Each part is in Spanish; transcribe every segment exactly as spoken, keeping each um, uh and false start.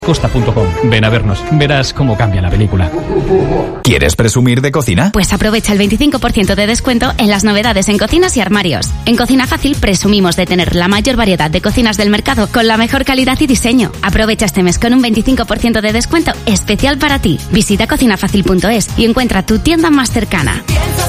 Costa punto com. Ven a vernos, verás cómo cambia la película. ¿Quieres presumir de cocina? Pues aprovecha el veinticinco por ciento de descuento en las novedades en cocinas y armarios. En Cocina Fácil presumimos de tener la mayor variedad de cocinas del mercado con la mejor calidad y diseño. Aprovecha este mes con un veinticinco por ciento de descuento especial para ti. Visita cocina fácil punto es y encuentra tu tienda más cercana.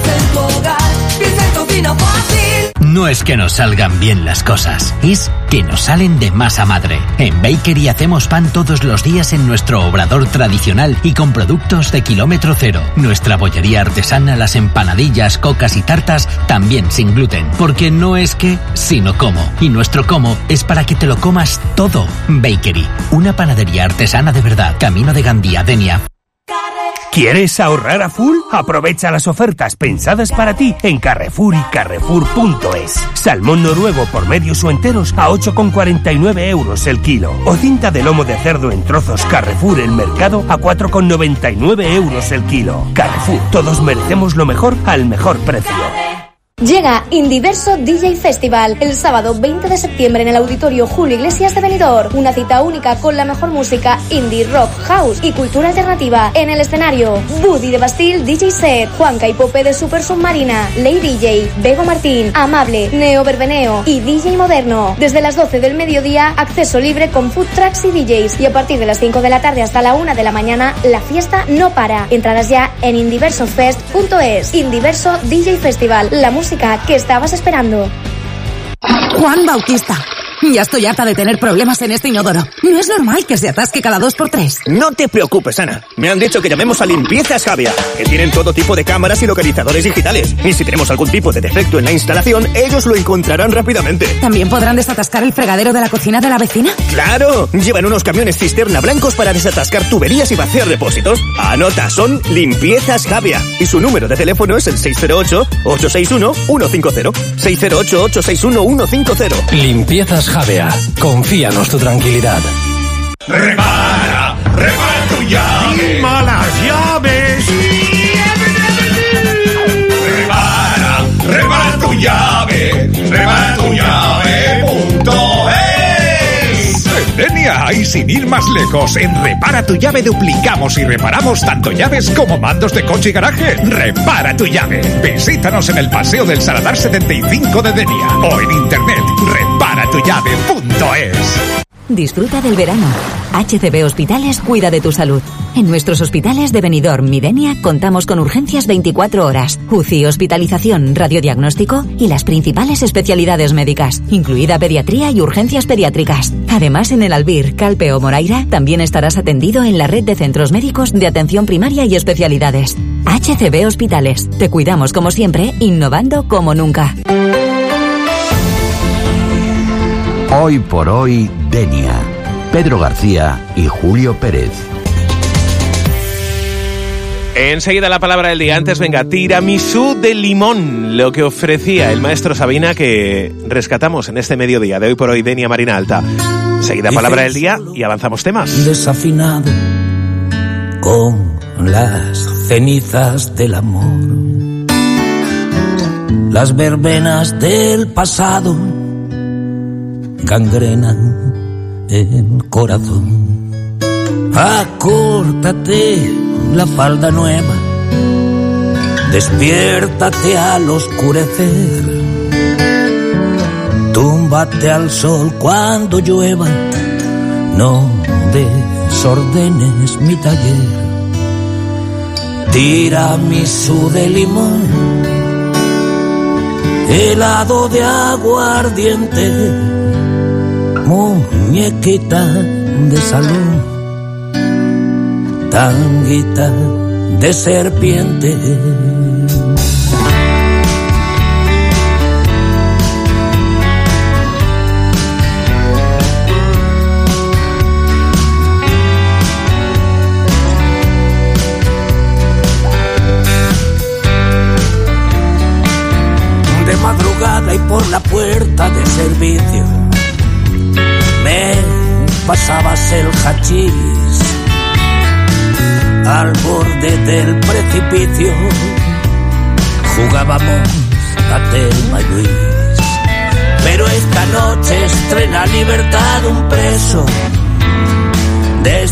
No es que nos salgan bien las cosas, es que nos salen de masa madre. En Bakery hacemos pan todos los días en nuestro obrador tradicional y con productos de kilómetro cero. Nuestra bollería artesana, las empanadillas, cocas y tartas, también sin gluten. Porque no es que, sino cómo. Y nuestro cómo es para que te lo comas todo. Bakery, una panadería artesana de verdad. Camino de Gandía, Denia. ¿Quieres ahorrar a full? Aprovecha las ofertas pensadas para ti en Carrefour y Carrefour punto es. Salmón noruego por medios o enteros a ocho con cuarenta y nueve euros el kilo. O cinta de lomo de cerdo en trozos Carrefour El Mercado a cuatro con noventa y nueve euros el kilo. Carrefour, todos merecemos lo mejor al mejor precio. Llega Indiverso D J Festival el sábado veinte de septiembre en el Auditorio Julio Iglesias de Benidorm. Una cita única con la mejor música indie, rock, house y cultura alternativa. En el escenario, Buddy de Bastille D J Set, Juanca y Pope de Super Submarina, Lady D J, Bego Martín, Amable, Neo Verbeneo y D J Moderno. Desde las doce del mediodía, acceso libre con food trucks y D Js. Y a partir de las cinco de la tarde hasta la una de la mañana, la fiesta no para. Entradas ya en indiverso fest punto es. Indiverso D J Festival, la música que estabas esperando. Juan Bautista, ya estoy harta de tener problemas en este inodoro. No es normal que se atasque cada dos por tres. No te preocupes, Ana. Me han dicho que llamemos a Limpiezas Javia, que tienen todo tipo de cámaras y localizadores digitales. Y si tenemos algún tipo de defecto en la instalación, ellos lo encontrarán rápidamente. ¿También podrán desatascar el fregadero de la cocina de la vecina? ¡Claro! Llevan unos camiones cisterna blancos para desatascar tuberías y vaciar depósitos. Anota, son Limpiezas Javia. Y su número de teléfono es el seis cero ocho, ocho seis uno, uno cinco cero. seis cero ocho, ocho seis uno, uno cinco cero. Limpiezas Javea. Confíanos tu tranquilidad. Repara, repara tu llave. ¡Malas llaves! Repara, repara tu llave. Repara tu llave. Punto es. En Denia y sin ir más lejos, en Repara tu Llave duplicamos y reparamos tanto llaves como mandos de coche y garaje. Repara tu llave. Visítanos en el Paseo del Saladar setenta y cinco de Denia o en internet repara tu llave punto es. Disfruta del verano. H C B Hospitales cuida de tu salud. En nuestros hospitales de Benidorm y Denia contamos con urgencias veinticuatro horas, U C I, hospitalización, radiodiagnóstico y las principales especialidades médicas, incluida pediatría y urgencias pediátricas. Además, en el Albir, Calpe o Moraira también estarás atendido en la red de centros médicos de atención primaria y especialidades. H C B Hospitales. Te cuidamos como siempre, innovando como nunca. Hoy por hoy, Denia. Pedro García y Julio Pérez. Enseguida la palabra del día. Antes, venga, tiramisú de limón, lo que ofrecía el maestro Sabina, que rescatamos en este mediodía de Hoy por Hoy, Denia Marina Alta. Enseguida palabra del día y avanzamos temas. Desafinado con las cenizas del amor, las verbenas del pasado gangrenan el corazón. Acórtate la falda nueva, despiértate al oscurecer, túmbate al sol cuando llueva, no desordenes mi taller. Tiramisú de limón, helado de aguardiente, muñequita de salón, tanguita de serpiente. De madrugada y por la puerta de servicio me pasabas el hachís. Al borde del precipicio jugábamos a Telma y Luis. Pero esta noche estrena libertad un preso Desde